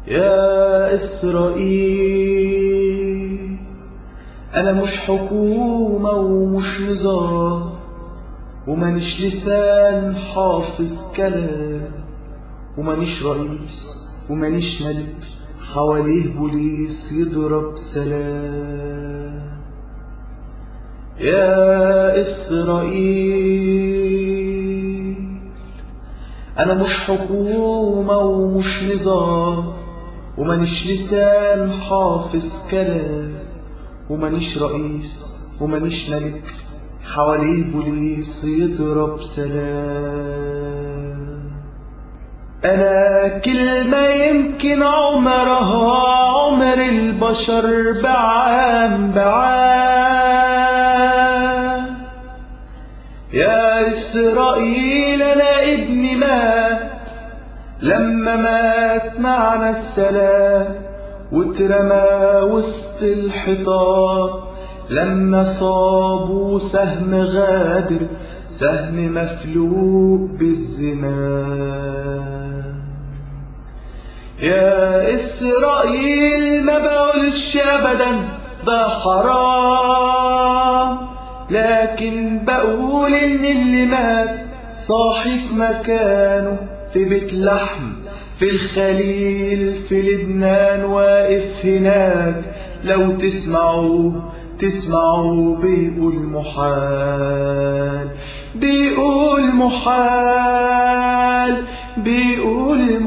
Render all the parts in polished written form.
يا إسرائيل، أنا مش حكومة ومش نظام، ومانيش لسان حافظ كلام، ومانيش رئيس ومانيش ملك حواليه بوليس يضرب سلام. يا إسرائيل، أنا مش حكومة ومش نظام، ومانيش لسان حافظ كلام، ومانيش رئيس ومانيش ملك حواليه بوليس يضرب سلام. أنا كلمة يمكن عمرها عمر البشر بعام بعام. يا إسرائيل، أنا ابني مات لما مات معنا السلام، واترمى وسط الحيطان لما صابوا سهم غادر، سهم مفلوق بالزمان. يا إسرائيل، ما بقولش أبدا ده حرام، لكن بقول إن اللي مات صاحي في مكانه في بيت لحم في الخليل في لبنان، واقف هناك لو تسمعوا بيقول محال، بيقول محال، بيقول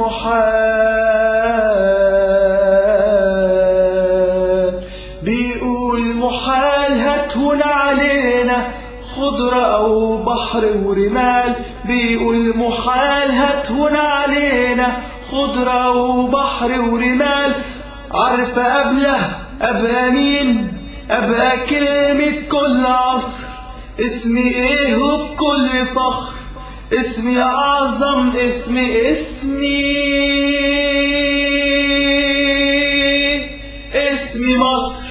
محال، بيقول محال. هتهون علينا خضرة أو بحر ورمال، بيقول محال. هتهون علينا خضرة وبحر ورمال. عارفة قبله أبقى مين؟ أبقى كلمة كل عصر. اسمي إيه وبكل فخر؟ اسمي أعظم اسمي مصر.